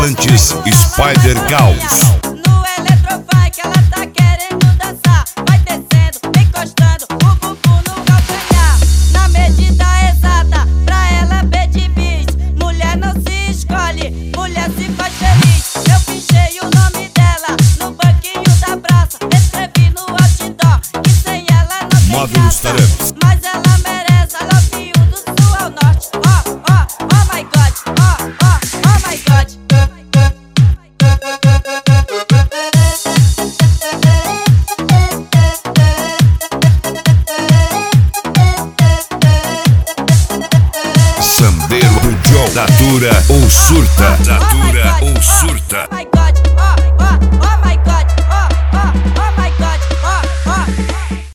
Atlantis Spider Caos. No Eletrofunk ela tá querendo dançar. Vai descendo, encostando o bumbum no calcanhar. Na medida exata, pra ela bad bis. Mulher não se escolhe, mulher se faz feliz. Eu pichei o nome dela no banquinho da praça. Escrevi no outdoor que sem ela não tem Módulos graça. Tarepas. Mas ela merece, I love you do sul ao norte. Oh my God, oh my God. Sandeiro do Joe. Datura ou surta. Datura ou surta. Oh my God.